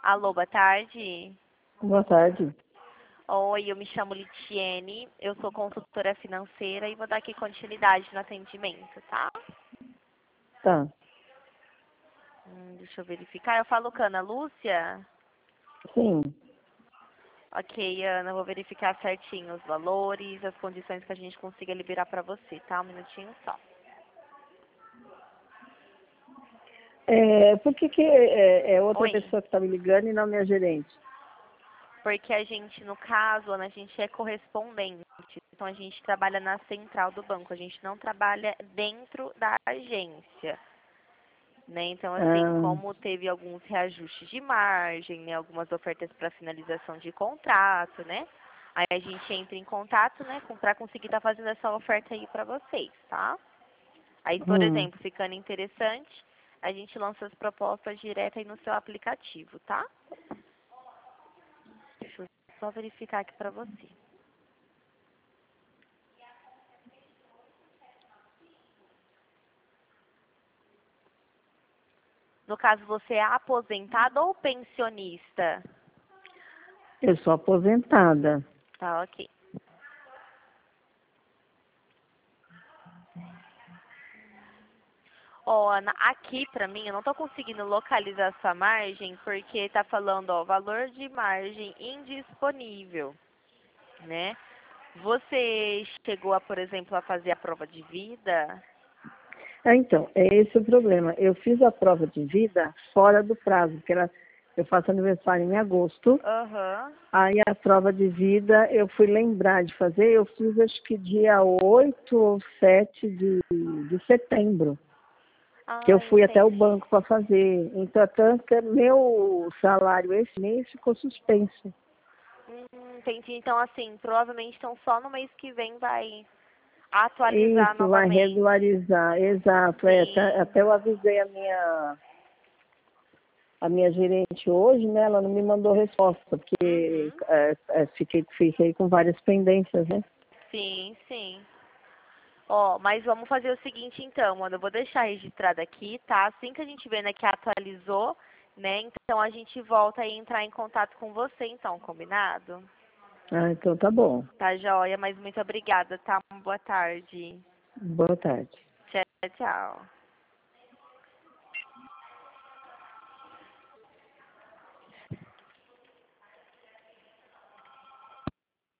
Alô, boa tarde. Boa tarde. Oi, eu me chamo Litiene, eu sou consultora financeira e vou dar aqui continuidade no atendimento, tá? Tá. Deixa eu verificar. Eu falo com a Ana Lúcia? Sim. Ok, Ana, eu vou verificar certinho os valores, as condições que a gente consiga liberar para você, tá? Um minutinho só. Por que é outra Oi. pessoa que está me ligando e não minha gerente? Porque a gente, no caso, Ana, a gente é correspondente. Então, a gente trabalha na central do banco. A gente não trabalha dentro da agência, né? Então, assim, Ah, como teve alguns reajustes de margem, né? Algumas ofertas para finalização de contrato, né? Aí a gente entra em contato, né? Para conseguir estar fazendo essa oferta aí para vocês, tá? Aí, por hum. exemplo, ficando interessante, a gente lança as propostas direto aí no seu aplicativo, tá? Deixa eu só verificar aqui para você. No caso, você é aposentado ou pensionista? Eu sou aposentada. Tá, ok. Ó, Ana, aqui pra mim, eu não tô conseguindo localizar sua margem, porque tá falando, ó, valor de margem indisponível, né? Você chegou a, por exemplo, a fazer a prova de vida? Então, é esse o problema. Eu fiz a prova de vida fora do prazo, porque eu faço aniversário em agosto. Aham. Aí a prova de vida eu fui lembrar de fazer, eu fiz acho que dia 8 ou 7 de setembro, que eu Ah, fui até o entendi. banco para fazer. Então, tanto que meu salário esse mês ficou suspenso. Entendi. Então, assim, provavelmente então só no mês que vem vai atualizar Isso, vai novamente. regularizar, exato. Sim. Até eu avisei a minha gerente hoje, né? Ela não me mandou resposta, porque Uhum. fiquei com várias pendências, né? Sim, sim. Ó, mas vamos fazer o seguinte então, Ana, eu vou deixar registrado aqui, tá? Assim que a gente vê, né, que atualizou, né, então a gente volta a entrar em contato com você, então, combinado? Ah, então tá bom. Tá, joia, mas muito obrigada, tá? Boa tarde. Boa tarde. Tchau, tchau.